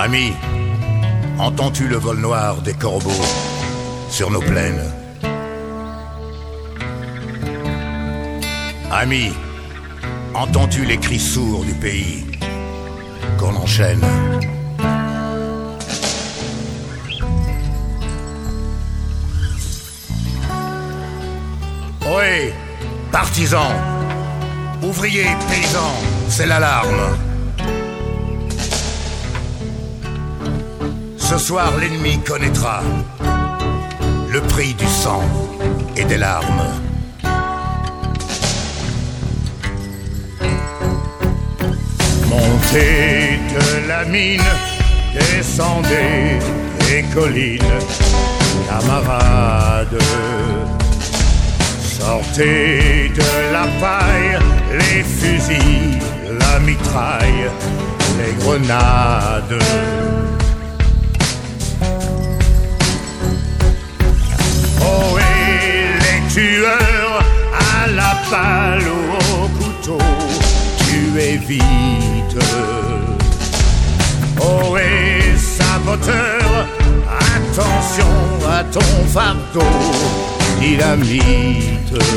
Ami, entends-tu le vol noir des corbeaux sur nos plaines? Ami, entends-tu les cris sourds du pays qu'on enchaîne? Ohé, partisans, ouvriers, paysans, c'est l'alarme. Ce soir, l'ennemi connaîtra le prix du sang et des larmes. Montez de la mine, descendez des collines, camarades. Sortez de la paille, les fusils, la mitraille, les grenades. Oh, et les tueurs à la balle ou au couteau, tuez vite. Oh, et saboteur, attention à ton fardeau, dynamite.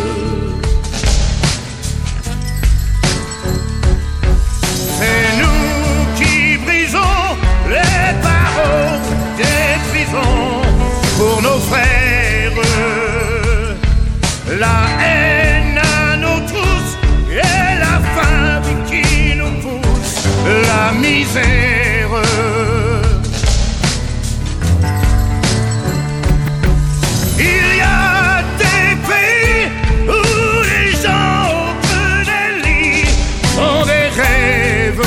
C'est nous qui brisons les barreaux des prisons pour nos frères. La haine à nos trousses et la faim qui nous pousse, la misère. Il y a des pays où les gens au creux des lits ont des rêves.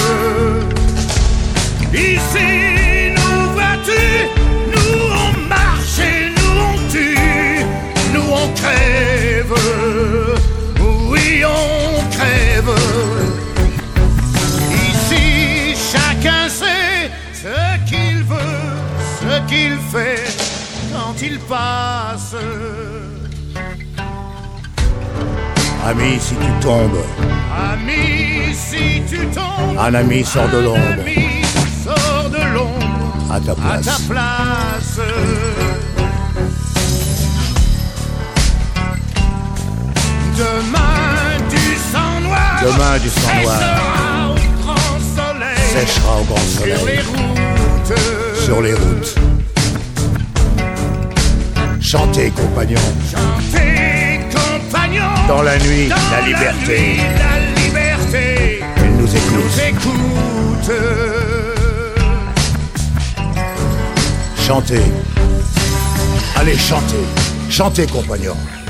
Ici, nous vois-tu, nous on marche et nous on tue, nous on crève. Oui, on crève. Ici, chacun sait ce qu'il veut, ce qu'il fait quand il passe. Ami, si tu tombes, ami, si tu tombes, un ami sort de l'ombre, un ami sort de l'ombre à ta place. À ta place. Demain du sang noir, demain du sang noir séchera au grand soleil, séchera au grand soleil sur les routes, sur les routes. Chantez, compagnons, chantez, compagnons, dans la nuit, dans la liberté, nuit, la liberté, elle nous écoute, Chantez, allez chantez, chantez, compagnons.